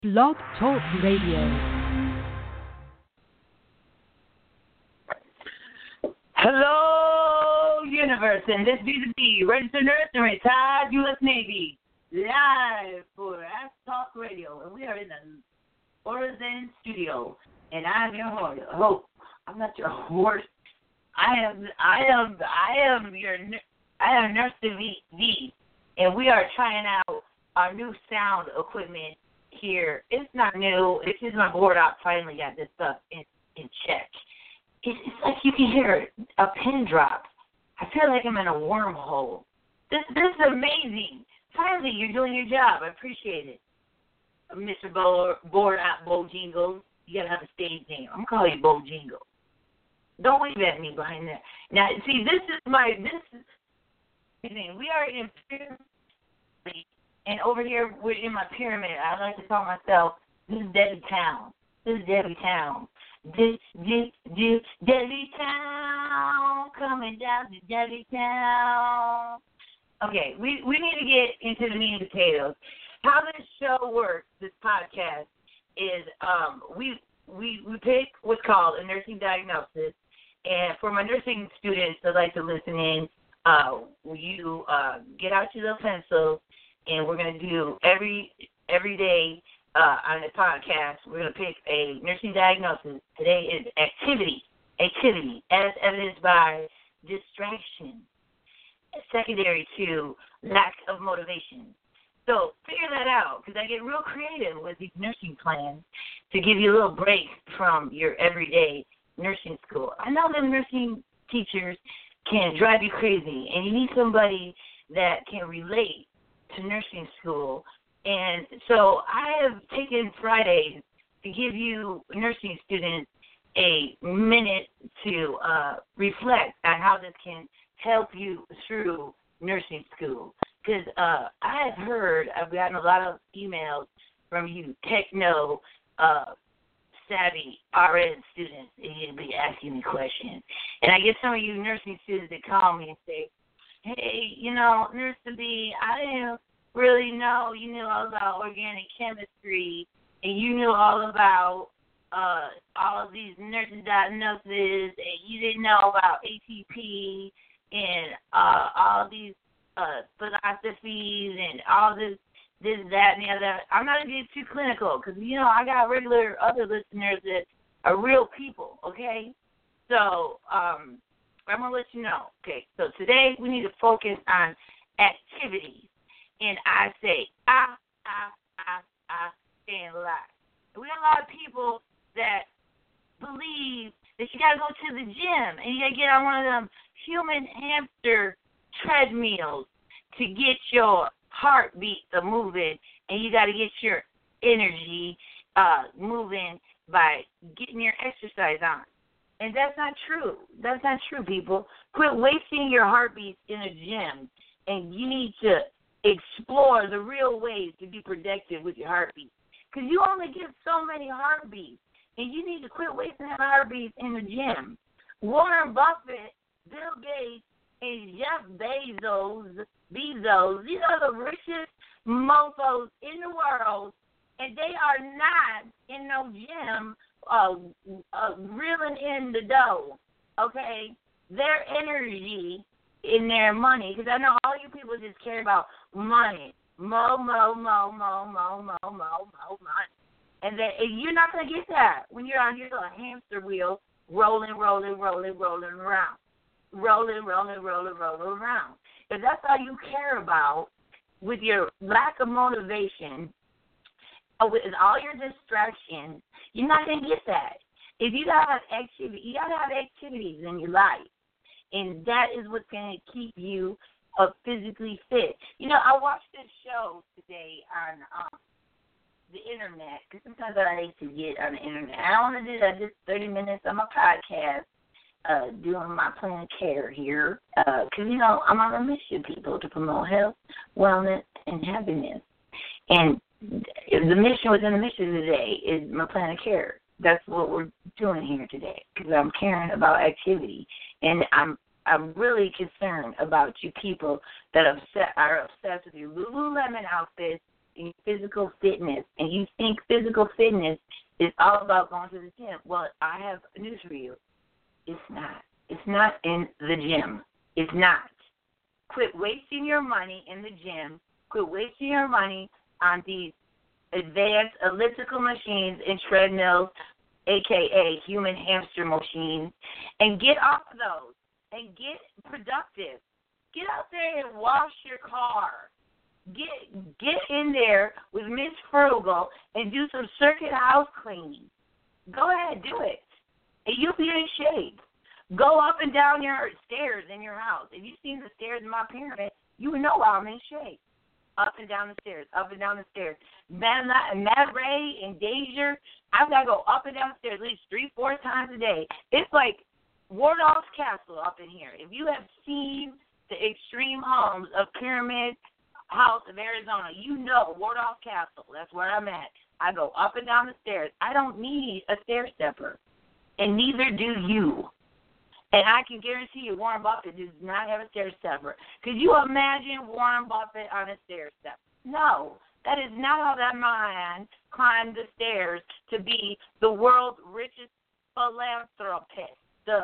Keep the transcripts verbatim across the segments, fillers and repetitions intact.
Blog Talk Radio. Hello, universe, and this be the B, registered nurse and retired U S Navy, live for Ask Talk Radio, and we are in the Orezen studio, and I'm your host. Oh, I'm not your horse. I am, I am, I am your, I am Nurse V, V, and we are trying out our new sound equipment here. It's not new. It's just my board op finally got this stuff in, in check. It's, it's like you can hear a pin drop. I feel like I'm in a wormhole. This, this is amazing. Finally, you're doing your job. I appreciate it. Mister Bo, board op Bojingles. You got to have a stage name. I'm going to call you Bojingles. Don't wave at me behind that. Now, see, this is my, this is, we are in pyramid, and over here, we're in my pyramid. I like to call myself, this is Debbie Town. This is Debbie Town. This, this, this, Debbie Town, coming down to Debbie Town. Okay, we, we need to get into the meat and potatoes. How this show works, this podcast, is um, we, we, we pick what's called a nursing diagnosis. And for my nursing students that like to listen in, uh, you uh, get out your little pencil, and we're going to do every every day uh, on the podcast, we're going to pick a nursing diagnosis. Today is activity, activity, as evidenced by distraction, secondary to lack of motivation. So figure that out, because I get real creative with these nursing plans to give you a little break from your everyday nursing school. I know them nursing teachers can drive you crazy, and you need somebody that can relate to nursing school. And so I have taken Fridays to give you nursing students a minute to uh, reflect on how this can help you through nursing school. Because uh, I have heard, I've gotten a lot of emails from you techno uh, savvy R N students, and you'll be asking me questions. And I get some of you nursing students that call me and say, hey, you know, Nurse to be, I didn't really know you knew all about organic chemistry, and you knew all about uh, all of these nursing diagnoses, and you didn't know about A T P and uh, all these uh, philosophies and all this, this, that, and the other. I'm not going to get too clinical because, you know, I got regular other listeners that are real people, okay? So um, I'm going to let you know. Okay, so today we need to focus on activities. And I say, ah, ah, ah, ah, and lie. We got a lot of people that believe that you got to go to the gym and you got to get on one of them human hamster treadmills to get your heartbeat moving, and you got to get your energy uh, moving by getting your exercise on. And that's not true. That's not true, people. Quit wasting your heartbeats in a gym, and you need to explore the real ways to be productive with your heartbeat. Because you only get so many heartbeats, and you need to quit wasting that heartbeats in the gym. Warren Buffett, Bill Gates, and Jeff Bezos, Bezos, these are the richest mofos in the world, and they are not in no gym uh, uh, reeling in the dough, okay? Their energy in their money, because I know all you people just care about money. Mo, mo, mo, mo, mo, mo, mo, mo, money. And, that, and you're not going to get that when you're on your little hamster wheel rolling, rolling, rolling, rolling around. Rolling, rolling, rolling, rolling around. If that's all you care about with your lack of motivation, uh, with all your distractions, you're not going to get that. If you got to have activity, you got to have activities in your life. And that is what's going to keep you uh, physically fit. You know, I watched this show today on um, the internet, because sometimes I need to get on the internet. I don't want to do that just thirty minutes on my podcast, uh, doing my plan of care here. Because, uh, you know, I'm on a mission, people, to promote health, wellness, and happiness. And the mission within the mission today is my plan of care. That's what we're doing here today, because I'm caring about activity. And I'm I'm really concerned about you people that upset, are obsessed with your Lululemon outfits in physical fitness, and you think physical fitness is all about going to the gym, well, I have news for you. It's not. It's not in the gym. It's not. Quit wasting your money in the gym. Quit wasting your money on these advanced elliptical machines and treadmills, a k a human hamster machines, and get off of those and get productive. Get out there and wash your car. Get get in there with Miss Frugal and do some circuit house cleaning. Go ahead, do it. And you'll be in shape. Go up and down your stairs in your house. If you've seen the stairs in my pyramid, you would know I'm in shape. Up and down the stairs, up and down the stairs. Matt, Matt Ray and Deja, I've got to go up and down the stairs at least three, four times a day. It's like Wardolph's Castle up in here. If you have seen the extreme homes of Pyramid House of Arizona, you know Wardolph Castle. That's where I'm at. I go up and down the stairs. I don't need a stair stepper, and neither do you. And I can guarantee you Warren Buffett does not have a stair stepper. Could you imagine Warren Buffett on a stair stepper? No. That is not how that man climbed the stairs to be the world's richest philanthropist. The,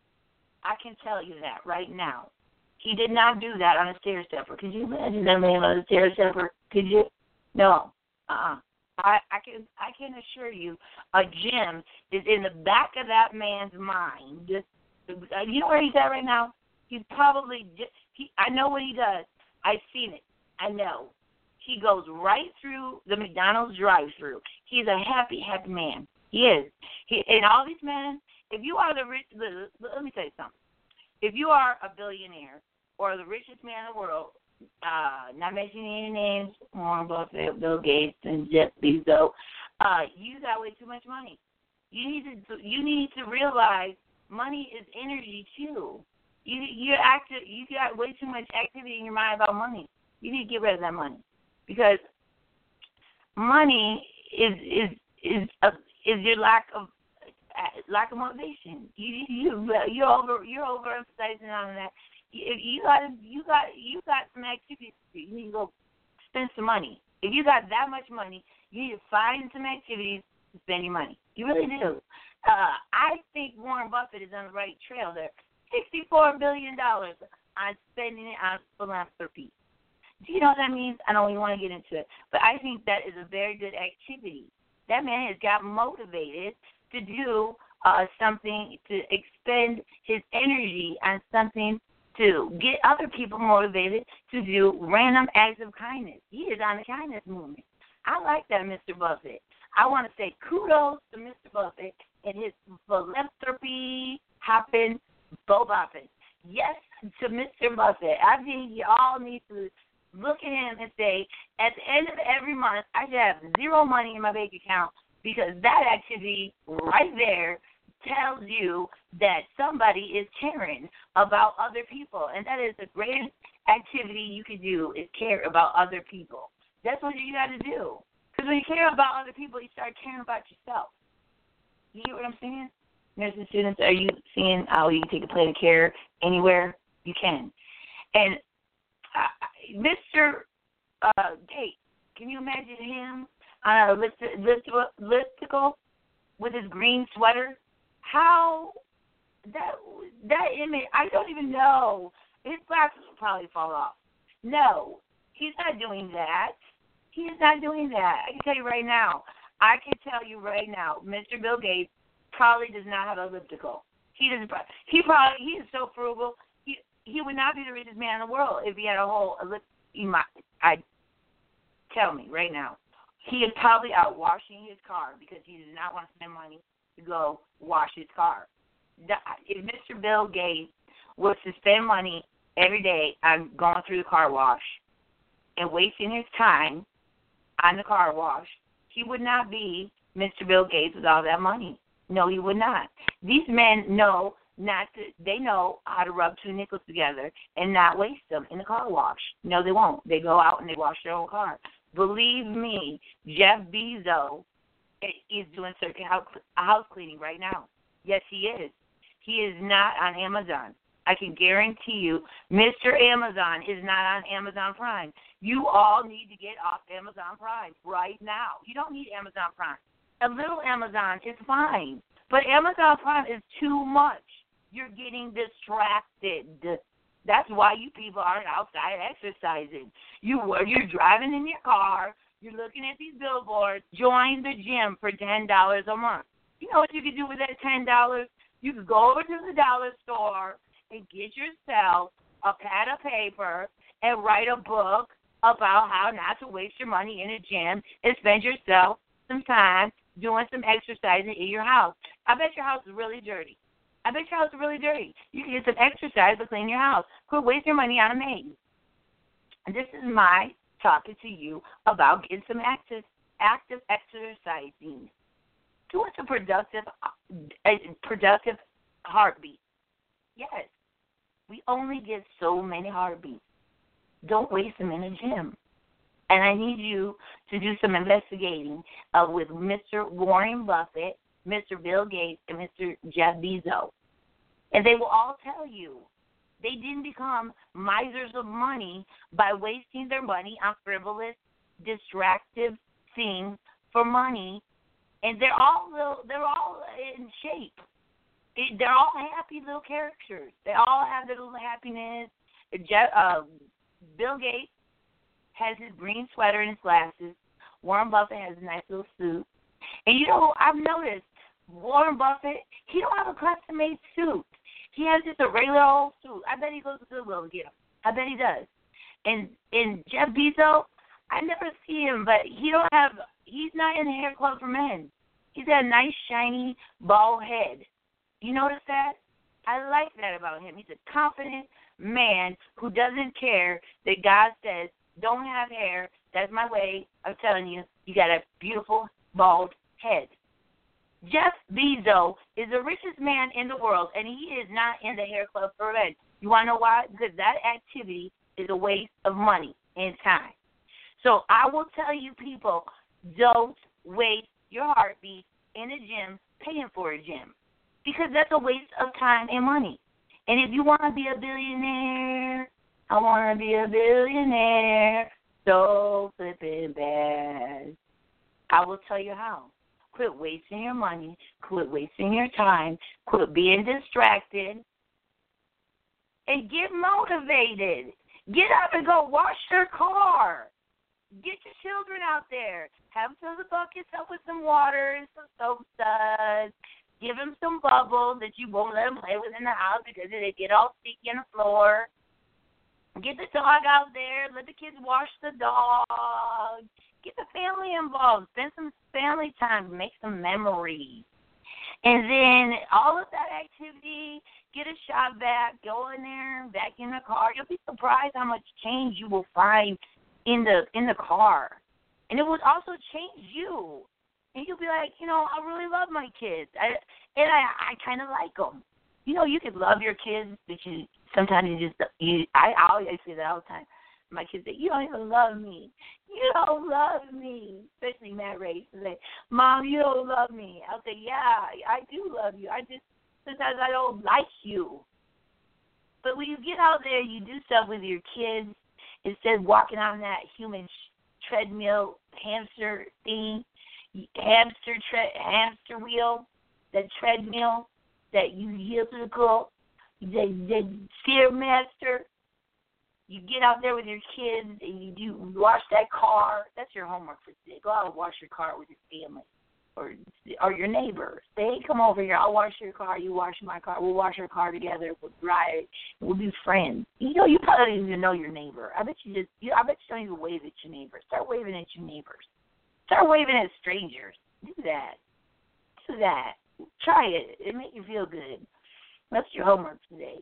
I can tell you that right now. He did not do that on a stair stepper. Could you imagine that man on a stair stepper? Could you? No. Uh-uh. I, I can I can assure you a gym is in the back of that man's mind. You know where he's at right now? He's probably just, he, I know what he does. I've seen it. I know. He goes right through the McDonald's drive-thru. He's a happy, happy man. He is. He, and all these men, if you are the rich, let me tell you something. If you are a billionaire or the richest man in the world, uh, not mentioning any names, Warren Buffett, Bill Gates, and Jeff Bezos, uh, you got way too much money. You need to you need to realize money is energy too. You you act you got way too much activity in your mind about money. You need to get rid of that money because money is is is a, is your lack of uh, lack of motivation. You you you're over you're overemphasizing on that. You, you got you got you got some activities. You need to go spend some money. If you got that much money, you need to find some activities to spend your money. You really do. Uh, I think Warren Buffett is on the right trail there. sixty-four billion dollars on spending it on philanthropy. Do you know what that means? I don't even want to get into it. But I think that is a very good activity. That man has got motivated to do uh, something, to expend his energy on something to get other people motivated to do random acts of kindness. He is on the kindness movement. I like that, Mister Buffett. I want to say kudos to Mister Buffett and his philanthropy hopping, bo bopping. Yes, to Mister Buffett. I think you all need to look at him and say, at the end of every month, I should have zero money in my bank account because that activity right there tells you that somebody is caring about other people. And that is the greatest activity you can do is care about other people. That's what you got to do. Because when you care about other people, you start caring about yourself. You get what I'm saying? Nursing students, are you seeing how you can take a plate of care anywhere you can? And uh, Mister Uh, Gates, can you imagine him on a list, list, listicle with his green sweater? How that that image, I don't even know. His glasses will probably fall off. No, he's not doing that. He is not doing that. I can tell you right now. I can tell you right now, Mister Bill Gates probably does not have an elliptical. He doesn't. He probably he is so frugal. He he would not be the richest man in the world if he had a whole elliptical. I tell me right now, he is probably out washing his car because he does not want to spend money to go wash his car. If Mister Bill Gates was to spend money every day on going through the car wash and wasting his time on the car wash, he would not be Mister Bill Gates with all that money. No, he would not. These men know not to, they know how to rub two nickels together and not waste them in the car wash. No, they won't. They go out and they wash their own car. Believe me, Jeff Bezos is doing circuit house cleaning right now. Yes, he is. He is not on Amazon. I can guarantee you Mister Amazon is not on Amazon Prime. You all need to get off Amazon Prime right now. You don't need Amazon Prime. A little Amazon is fine, but Amazon Prime is too much. You're getting distracted. That's why you people aren't outside exercising. You, you're driving in your car. You're looking at these billboards. Join the gym for ten dollars a month. You know what you can do with that ten dollars? You can go over to the dollar store and get yourself a pad of paper and write a book about how not to waste your money in a gym and spend yourself some time doing some exercising in your house. I bet your house is really dirty. I bet your house is really dirty. You can get some exercise to clean your house. Quit wasting your money on a maid. And this is my talking to you about getting some active, active exercising. Doing some productive, uh, productive heartbeat. Yes. We only get so many heartbeats. Don't waste them in a gym. And I need you to do some investigating uh, with Mister Warren Buffett, Mister Bill Gates, and Mister Jeff Bezos. And they will all tell you they didn't become misers of money by wasting their money on frivolous, distractive things for money. And they're all little, they're all in shape. It, they're all happy little characters. They all have their little happiness. Jeff, uh, Bill Gates has his green sweater and his glasses. Warren Buffett has a nice little suit. And, you know, I've noticed Warren Buffett, he don't have a custom-made suit. He has just a regular old suit. I bet he goes to Goodwill to get him. I bet he does. And and Jeff Bezos, I never see him, but he don't have, he's not in the hair club for men. He's got a nice, shiny, bald head. You notice that? I like that about him. He's a confident man who doesn't care that God says, don't have hair. That's my way of telling you, you got a beautiful, bald head. Jeff Bezos is the richest man in the world, and he is not in the hair club for men. You want to know why? Because that activity is a waste of money and time. So I will tell you, people, don't waste your heartbeat in a gym paying for a gym, because that's a waste of time and money. And if you want to be a billionaire, I want to be a billionaire so flipping bad. I will tell you how. Quit wasting your money. Quit wasting your time. Quit being distracted. And get motivated. Get up and go wash your car. Get your children out there. Have them fill the buckets up with some water and some soap suds. Give them some bubbles that you won't let them play with in the house because they get all sticky on the floor. Get the dog out there. Let the kids wash the dog. Get the family involved. Spend some family time. Make some memories. And then all of that activity, get a shop vac, go in there, back in the car. You'll be surprised how much change you will find in the in the car. And it will also change you. And you'll be like, you know, I really love my kids. I, and I, I kind of like them. You know, you can love your kids, but you sometimes you just, you, I, I always say that all the time. My kids say, you don't even love me. You don't love me. Especially Matt Ray. They say, Mom, you don't love me. I'll say, yeah, I do love you. I just, sometimes I don't like you. But when you get out there, you do stuff with your kids instead of walking on that human treadmill hamster thing, hamster tre- hamster wheel, that treadmill that you yield to the girl, the, the Stairmaster. You get out there with your kids and you do wash that car. That's your homework for today. Go out and wash your car with your family or or your neighbors. Say, hey, come over here. I'll wash your car. You wash my car. We'll wash our car together. We'll drive. We'll be friends. You know, you probably don't even know your neighbor. I bet you just. You, I bet you don't even wave at your neighbors. Start waving at your neighbors. Start waving at strangers. Do that. Do that. Try it. It make you feel good. That's your homework today.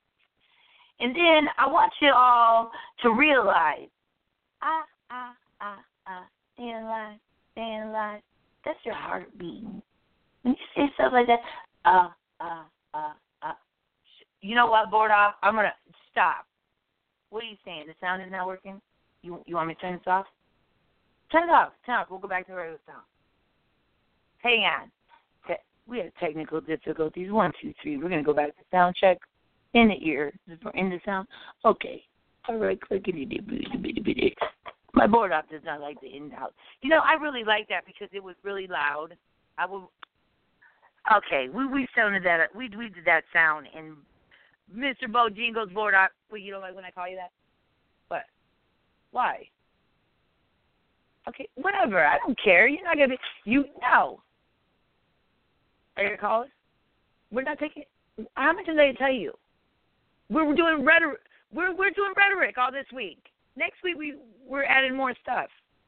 And then I want you all to realize, ah, ah, ah, ah, stay in line, stay in line. That's your heart beating. When you say stuff like that, ah, ah, ah, ah. You know what, board off? I'm going to stop. What are you saying? The sound is not working? You you want me to turn this off? Turn it off. Turn it off. We'll go back to the regular sound. Hang on. We have technical difficulties. One, two, three. We're going to go back to sound check. In the ear, in the sound. Okay. All right, clickety bitty bitty bitty. My board op does not like the in and out. You know, I really like that because it was really loud. I will. Okay, we we sounded that. We we did that sound in Mister Bojingo's board op. Well, you don't like when I call you that? What? Why? Okay, whatever. I don't care. You're not gonna be. You no. Are you gonna call us? We're not taking. How much did they tell you? We're doing rhetoric. We're we're doing rhetoric all this week. Next week we we're adding more stuff.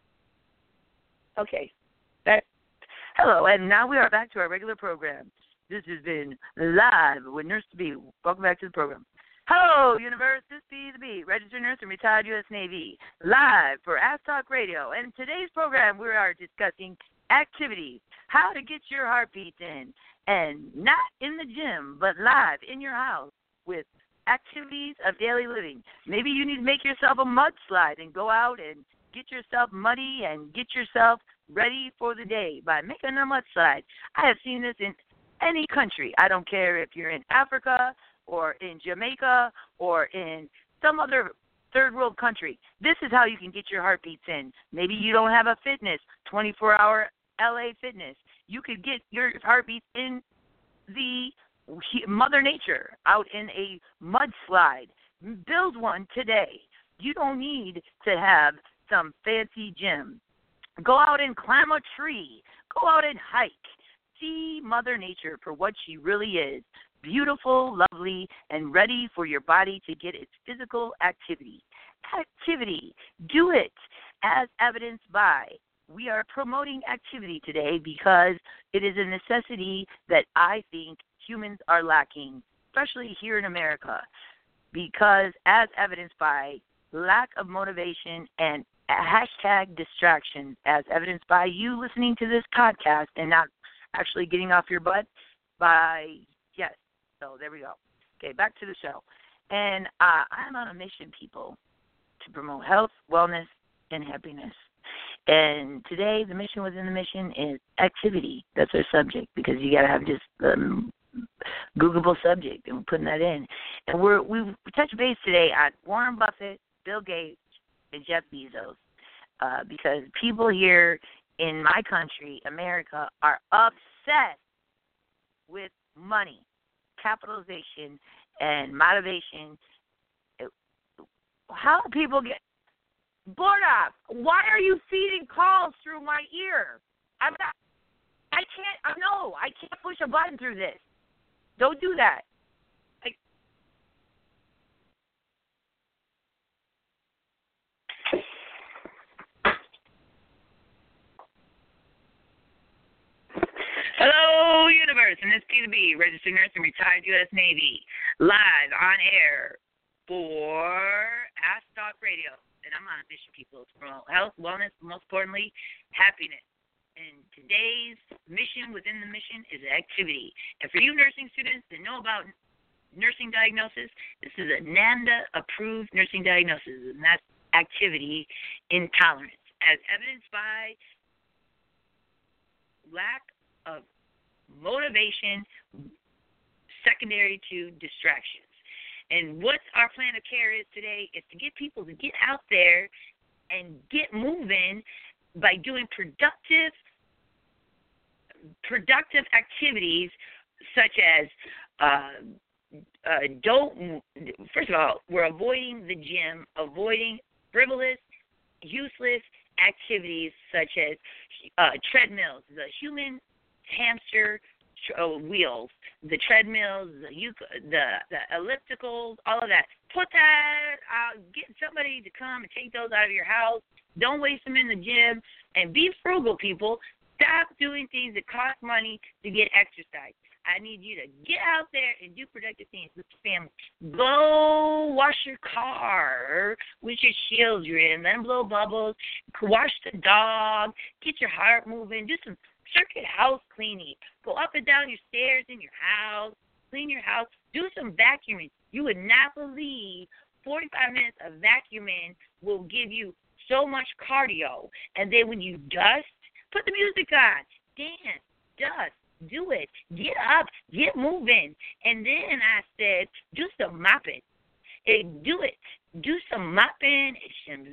Okay. That. Hello, and now we are back to our regular program. This has been live with Nurse to Be. Welcome back to the program. Hello, universe. This be the Bee, registered nurse and retired U S Navy, live for Ask Talk Radio. And today's program we are discussing activities, how to get your heartbeats in, and not in the gym, but live in your house with activities of daily living. Maybe you need to make yourself a mudslide and go out and get yourself muddy and get yourself ready for the day by making a mudslide. I have seen this in any country. I don't care if you're in Africa or in Jamaica or in some other third world country. This is how you can get your heartbeats in. Maybe you don't have a fitness, twenty-four hour L A fitness. You could get your heartbeats in the Mother Nature, out in a mudslide. Build one today. You don't need to have some fancy gym. Go out and climb a tree. Go out and hike. See Mother Nature for what she really is. Beautiful, lovely, and ready for your body to get its physical activity. Activity. Do it, as evidenced by. We are promoting activity today because it is a necessity that I think humans are lacking, especially here in America, because as evidenced by lack of motivation and hashtag distraction, as evidenced by you listening to this podcast and not actually getting off your butt by, yes, so there we go. Okay, back to the show. And uh, I'm on a mission, people, to promote health, wellness, and happiness. And today, the mission within the mission is activity. That's our subject, because you got to have just um, Googleable subject, and we're putting that in. And we're, we've touched base today on Warren Buffett, Bill Gates, and Jeff Bezos, uh, because people here in my country, America, are obsessed with money, capitalization, and motivation. How do people get bored off? Why are you feeding calls through my ear? I'm not. I can't. I know. I can't push a button through this. Don't do that. I, Hello, universe, and this P to B, registered nurse and retired U S Navy, live on air for Ask Talk Radio. And I'm on a mission, people, to promote health, wellness, and most importantly, happiness. And today's mission within the mission is activity. And for you nursing students that know about nursing diagnosis, this is a NAMDA-approved nursing diagnosis, and that's activity intolerance, as evidenced by lack of motivation secondary to distractions. And what our plan of care is today is to get people to get out there and get moving by doing productive productive activities such as uh, uh, don't, first of all, we're avoiding the gym, avoiding frivolous, useless activities such as uh, treadmills, the human hamster uh, wheels, the treadmills, the, the the ellipticals, all of that. Put that out. Get somebody to come and take those out of your house. Don't waste them in the gym. And be frugal, people. Stop doing things that cost money to get exercise. I need you to get out there and do productive things with your family. Go wash your car with your children. Let them blow bubbles. Wash the dog. Get your heart moving. Do some circuit house cleaning. Go up and down your stairs in your house. Clean your house. Do some vacuuming. You would not believe forty-five minutes of vacuuming will give you so much cardio. And then when you dust, put the music on. Dance. Dust. Do it. Get up. Get moving. And then I said, do some mopping. And do it. Do some mopping, some,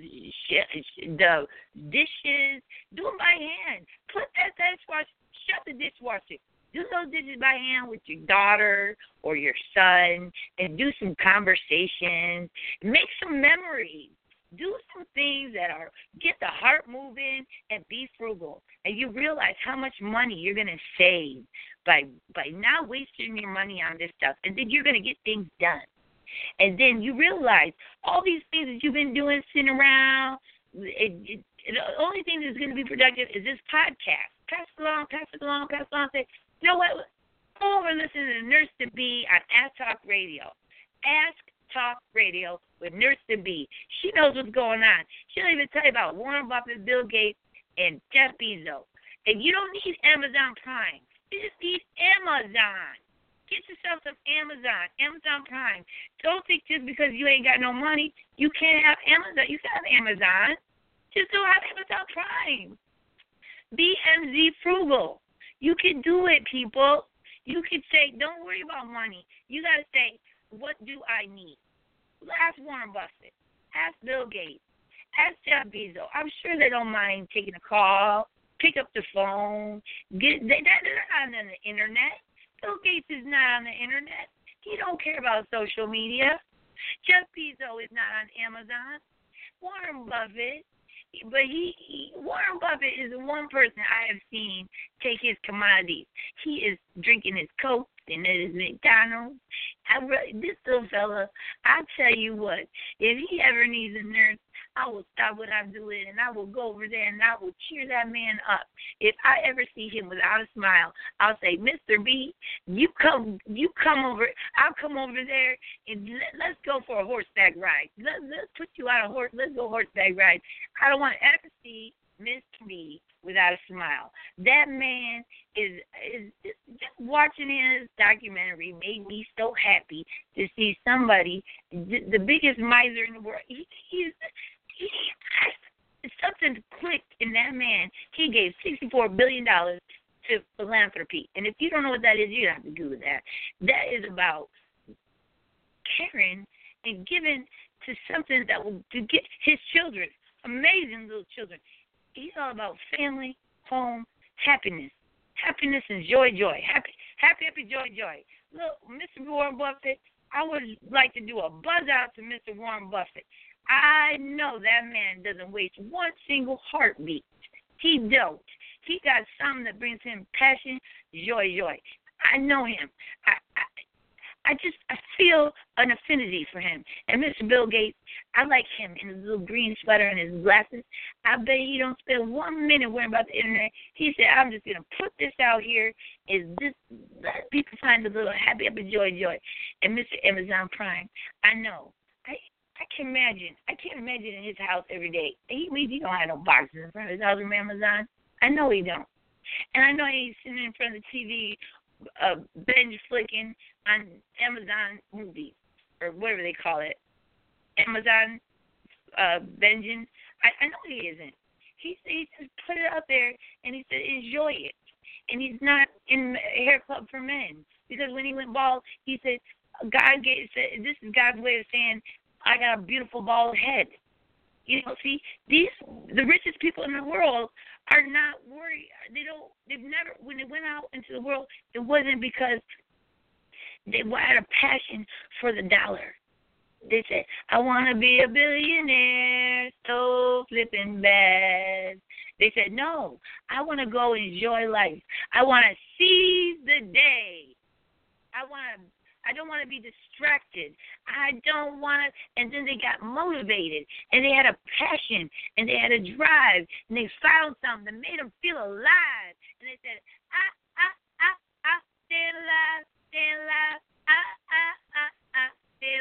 the dishes. Do them by hand. Put that dishwasher. Shut the dishwasher. Do those dishes by hand with your daughter or your son, and do some conversations. Make some memories. Do some things that are, get the heart moving and be frugal. And you realize how much money you're going to save by by not wasting your money on this stuff. And then you're going to get things done. And then you realize all these things that you've been doing, sitting around, it, it, it, the only thing that's going to be productive is this podcast. Pass it along, pass it along, pass it along. Say, you know what? Go over and listen to Nurse to Be on Ask Talk Radio. Ask Talk Radio with Nurse to Be. She knows what's going on. She'll even tell you about Warren Buffett, Bill Gates, and Jeff Bezos. And you don't need Amazon Prime. You just need Amazon. Get yourself some Amazon, Amazon Prime. Don't think just because you ain't got no money, you can't have Amazon. You can have Amazon. Just don't have Amazon Prime. B M Z frugal. You can do it, people. You can say, don't worry about money. You got to say, what do I need? Ask Warren Buffett. Ask Bill Gates. Ask Jeff Bezos. I'm sure they don't mind taking a call, pick up the phone. Get they, they're not on the internet. Bill Gates is not on the internet. He don't care about social media. Jeff Bezos is not on Amazon. Warren Buffett. But he, he, Warren Buffett is the one person I have seen take his commodities. He is drinking his Coke and his McDonald's. I really, this little fella, I tell you what, if he ever needs a nurse, I will stop what I'm doing and I will go over there and I will cheer that man up. If I ever see him without a smile, I'll say, Mister B, you come, you come over. I'll come over there and let, let's go for a horseback ride. Let, let's put you on a horse. Let's go horseback ride. I don't want to ever see Mister B without a smile. That man is, is just, just watching his documentary made me so happy to see somebody, the, the biggest miser in the world. He, he's, he, something clicked in that man. He gave sixty-four billion dollars to philanthropy. And if you don't know what that is, you have to Google that. That is about caring and giving to something that will to get his children, amazing little children. He's all about family, home, happiness. Happiness and joy, joy. Happy, happy, happy, joy, joy. Look, Mister Warren Buffett, I would like to do a buzz out to Mister Warren Buffett. I know that man doesn't waste one single heartbeat. He don't. He got something that brings him passion, joy, joy. I know him. I, I I just I feel an affinity for him. And Mister Bill Gates, I like him in his little green sweater and his glasses. I bet he don't spend one minute worrying about the internet. He said, I'm just going to put this out here. Is this let people find a little happy, happy, joy, joy. And Mister Amazon Prime, I know. I I can imagine. I can't imagine in his house every day. He, he don't have no boxes in front of his house from Amazon. I know he don't. And I know he's sitting in front of the T V uh, binge flicking on Amazon movies or whatever they call it. Amazon uh, vengeance. I, I know he isn't. He, he just put it out there and he said enjoy it. And he's not in a hair club for men because when he went bald, he said God gave said this is God's way of saying I got a beautiful bald head. You know, see, these the richest people in the world are not worried. They don't. They've never. When they went out into the world, it wasn't because they had a passion for the dollar. They said, "I want to be a billionaire, so flipping bad." They said, "No, I want to go enjoy life. I want to seize the day. I want to." I don't want to be distracted. I don't want to. And then they got motivated, and they had a passion, and they had a drive, and they found something that made them feel alive. And they said, I, I, I, I, stay alive, stay alive, I, I, I, I, stay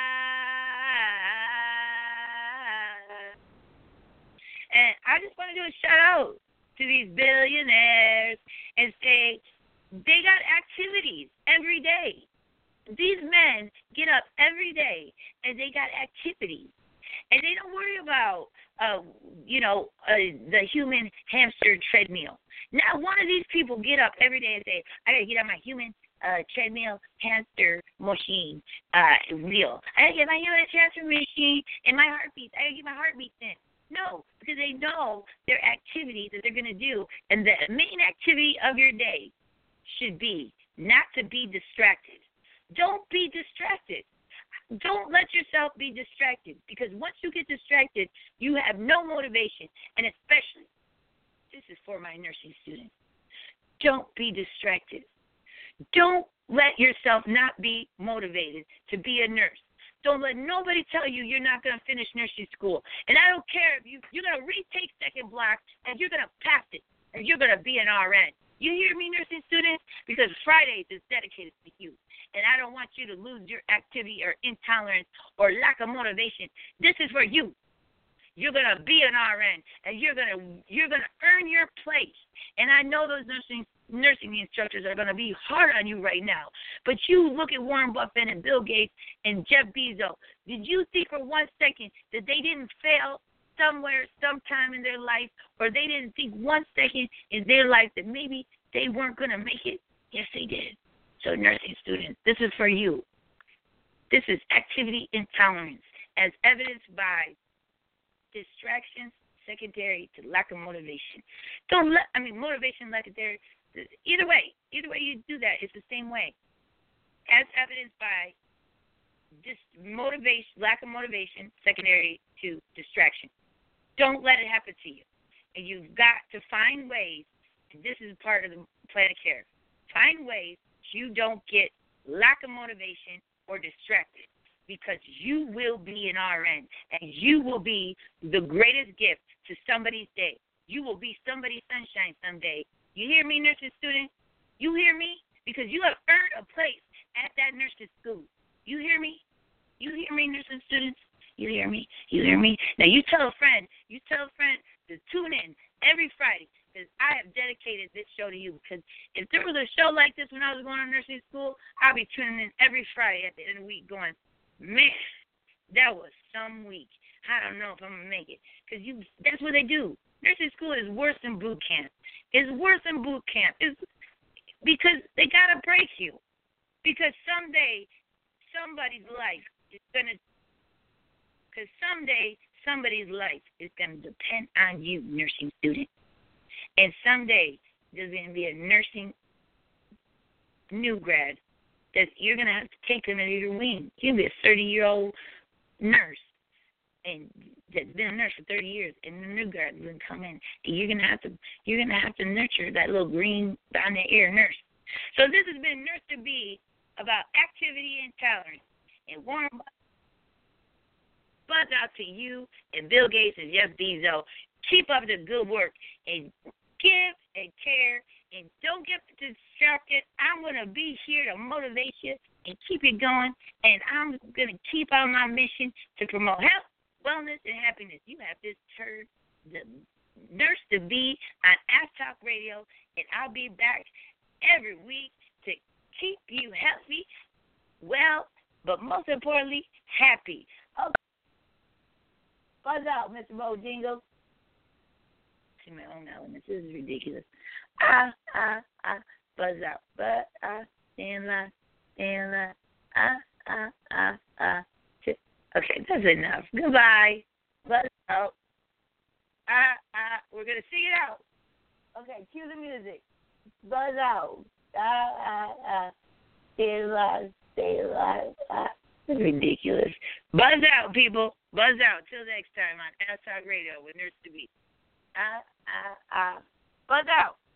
alive. And I just want to do a shout out to these billionaires and say they got activities every day. These men get up every day, and they got activities. And they don't worry about, uh, you know, uh, the human hamster treadmill. Not one of these people get up every day and say, I got to get on my human uh, treadmill hamster machine uh, wheel. I got to get my human hamster machine and my heartbeats. I got to get my heartbeats in. No, because they know their activities that they're going to do, and the main activity of your day should be not to be distracted. Don't be distracted. Don't let yourself be distracted, because once you get distracted, you have no motivation. And especially, this is for my nursing students, don't be distracted. Don't let yourself not be motivated to be a nurse. Don't let nobody tell you you're not going to finish nursing school. And I don't care if you, you're going to retake second block and you're going to pass it and you're going to be an R N. You hear me, nursing students? Because Fridays is dedicated to you. And I don't want you to lose your activity or intolerance or lack of motivation. This is for you. You're going to be an R N, and you're going to you're going to earn your place. And I know those nursing nursing instructors are going to be hard on you right now. But you look at Warren Buffett and Bill Gates and Jeff Bezos. Did you think for one second that they didn't fail somewhere, sometime in their life, or they didn't think one second in their life that maybe they weren't going to make it? Yes, they did. So nursing students, this is for you. This is activity intolerance, as evidenced by distractions secondary to lack of motivation. Don't let, I mean, motivation, secondary, either way, either way you do that, it's the same way. As evidenced by dis- motivation, lack of motivation, secondary to distraction. Don't let it happen to you. And you've got to find ways, and this is part of the plan of care, find ways you don't get lack of motivation or distracted, because you will be an R N, and you will be the greatest gift to somebody's day. You will be somebody's sunshine someday. You hear me, nursing students? You hear me? Because you have earned a place at that nursing school. You hear me? You hear me, nursing students? You hear me? You hear me? Now, you tell a friend, you tell a friend to tune in every Friday, because I have dedicated this show to you. Because if there was a show like this when I was going to nursing school, I'd be tuning in every Friday at the end of the week going, man, that was some week. I don't know if I'm going to make it. Because you, that's what they do. Nursing school is worse than boot camp. It's worse than boot camp. It's because they got to break you. Because someday somebody's life is going to, because someday somebody's life is going to depend on you, nursing student. And someday there's going to be a nursing new grad that you're going to have to take under your wing. You'll be a thirty-year-old nurse and that's been a nurse for thirty years, and the new grad is going to come in, and you're going to have to you're going to have to nurture that little green down the ear nurse. So this has been Nurse to Be about activity and tolerance. And Warren Buffett, buzz out to you and Bill Gates and Jeff Bezos. Keep up the good work and give and care, and don't get distracted. I'm going to be here to motivate you and keep you going, and I'm going to keep on my mission to promote health, wellness, and happiness. You have just heard the Nurse to Be on Ask Talk Radio, and I'll be back every week to keep you healthy, well, but most importantly, happy. Okay. Buzz out, Mister Bojangles. See my own elements. This is ridiculous. Ah, ah, ah. Buzz out. But, ah, stand line, stand line. Ah, ah, ah, ah. Okay, that's enough. Goodbye. Buzz out. Ah, ah. We're going to sing it out. Okay, cue the music. Buzz out. Ah, ah, ah. Stay alive. Stay alive. Ah. It's ridiculous. Buzz out, people. Buzz out. Till next time on Ask Talk Radio with Nurse to Be. Ah, ah, ah. Buzz out.